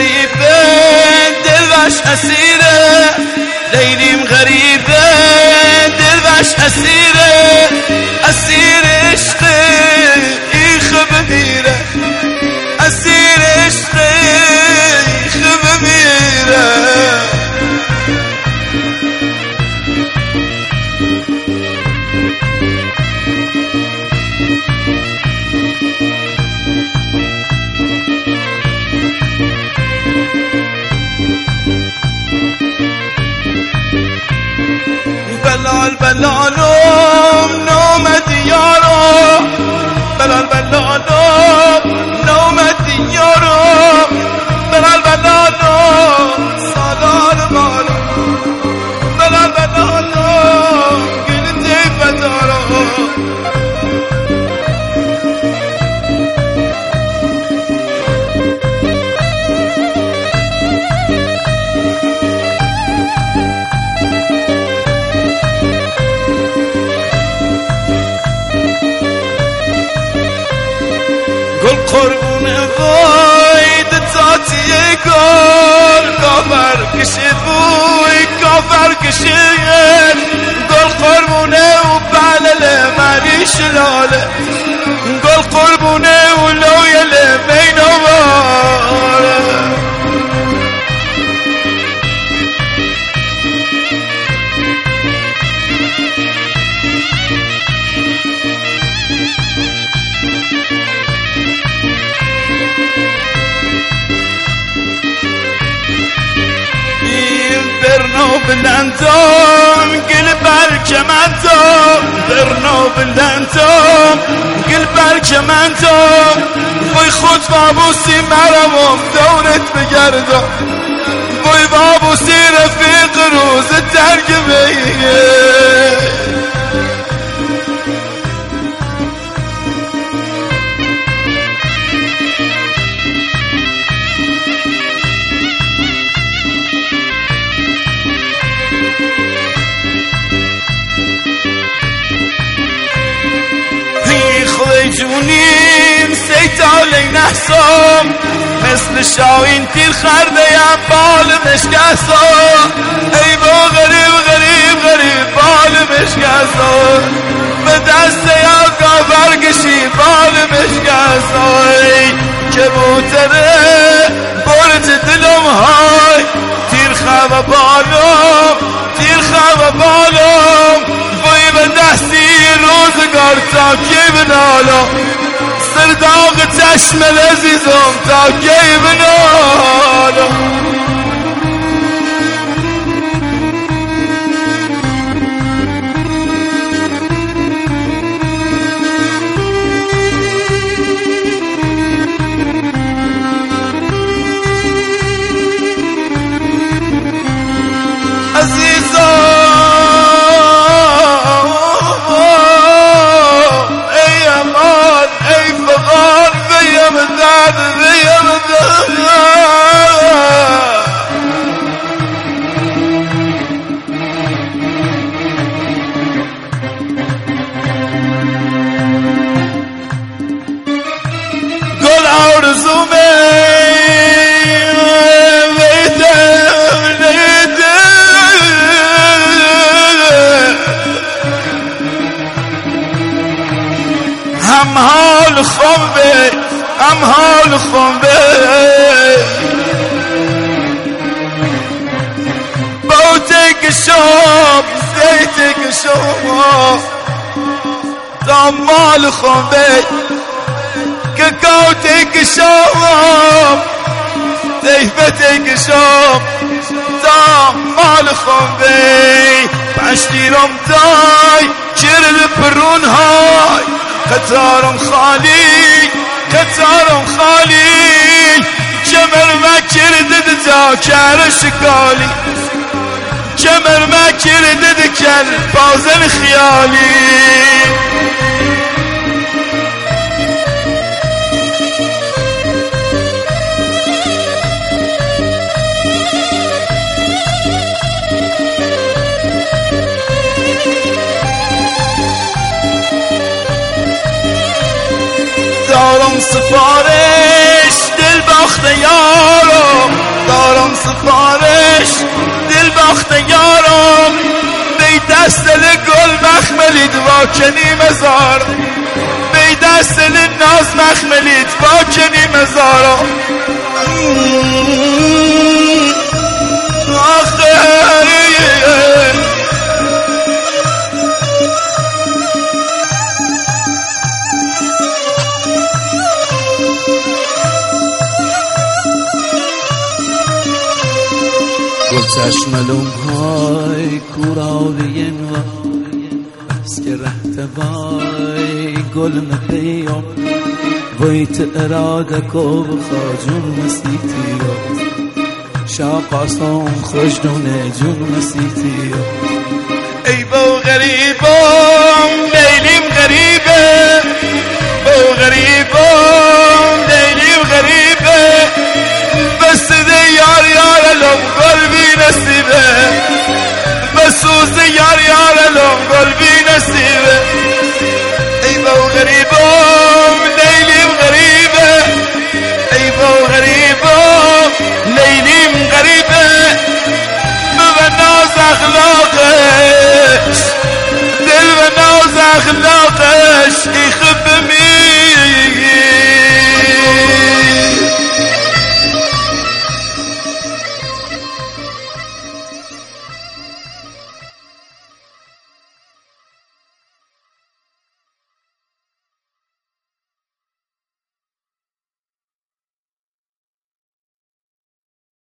غریبه دلش اسیره، لیلیم غریبه دلش اسیره، اسیر عشق ایخ بمیره، اسیر عشق ایخ بمیره. بلال بلالم نومد یارو، بلال بلالم نومد یارو، بلال بلالم سالار مالو، بلال بلالم گلتی فتارو. گل قربونه وای دتاتیه گل کافر کشید بوی کافر کشید، گل قربونه و بلله مری شلاله، گل قربونه و لویله مینواره. برنو بلندم گل برکمندم، برنو بلندم گل برکمندم، وای خود بابوسی مرمم دورت بگردم، وای بابوسی رفیق روز ترک بیه. جونیم سیتالی نحسام مثل شاین تیر خردیم بال مشکسام، ای با غریب غریب غریب بال مشکسام، به دست یا کافر کشی بال مشکسام، کبوتره برج دلم های تیر خواه بالم، تیر خواه بالم، وی به دستی روزگار تا کی بنالم، سرداغ چشم لذیذم تا کی بنالم. هم حال خوبه هم حال خوبه، بوتك شوب زيتك شوب دمال خوبه، كاكاوتك شوب زيفتك شوب دمال خوبه، بعشتي رمضاي شرل برون هاي قطارم خالی قطارم خالی، کمر مکرد تا کر شکالی، کمر مکرد کر بازن خیالی. دارم سفارش دل باخت یارم دارم سفارش دل باخت یارم بی دست دل گل مخملید واکنی مزار بی دست دل ناز مخملید واکنی مزارم گل چشملوم های کورالین و بس که رهت وای گل مپیم ویت اراده کو بخاجون مسیتیو شاقاسون خوش دونه جون مسیتیو ای بو غریبم لیلیم غریبه بو غریبم لیلیم غریبه بس ده یار یار لم قلبی نصیبه بسوز یار یار لم قلبی نصیبه ای بو غریبم لیلیم غریبه ای بو غریبم لیلیم غریبه به ناز اخلاقش دل به ناز اخلاقش